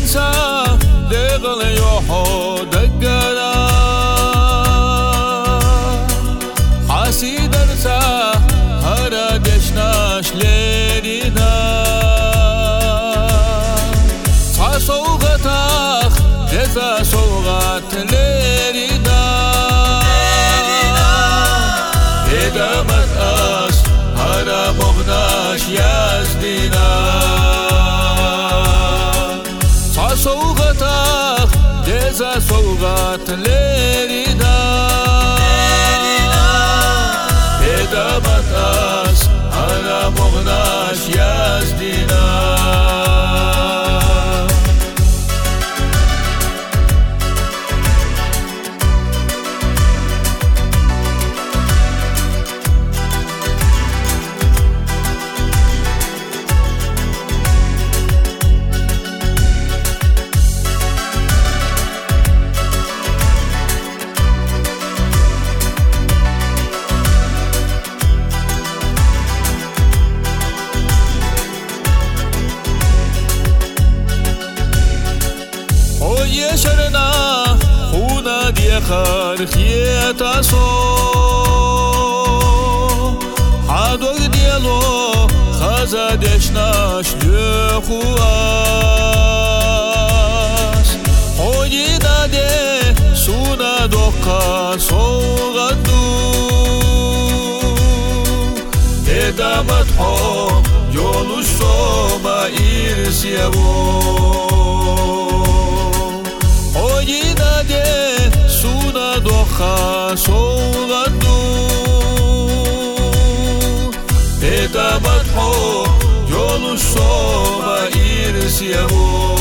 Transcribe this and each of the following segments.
ننسى دغل يوحو دقنا حاسي درسا هرا دشناش ليرنا صوغتاخ جزا صوغات ليرنا إدامت أس هرا مغناش يزدنا صوغتاخ جزا صوغات ليرنا إدامت أس هرا مغناش يزدنا يشرنا خونا دي خارخية سو حادوك ديالو خازا دشناش لخواس خوينا دي سونا دوكا صوغدو إدامت حو يولو الشوما إرسيبو سونا دوخا صوغدو إدامت حو يولو الصوما إرسيبو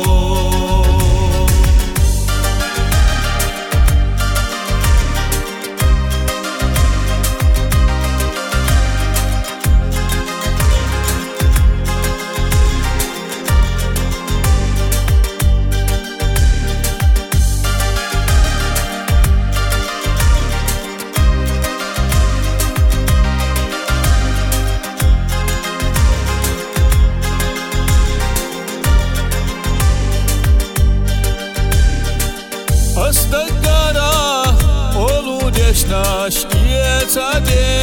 استقرا اولو دشناش يتادي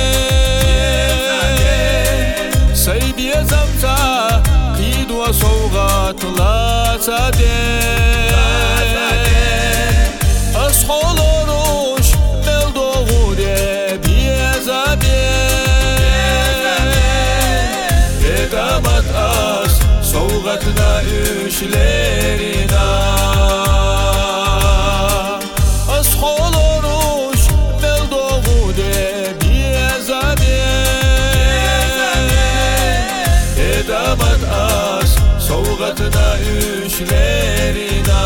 سيدي زمتا قيد وصوغات لا تادي أصحول روش ملدوغو دي بيزادي إدامت أس صوغتنا إشليرنا إدامت أس صوغتنا إشليرنا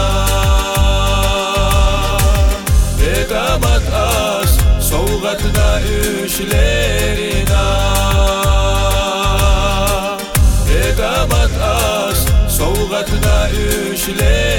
إدامت أس صوغتنا إشليرنا إدامت أس صوغتنا إشليرنا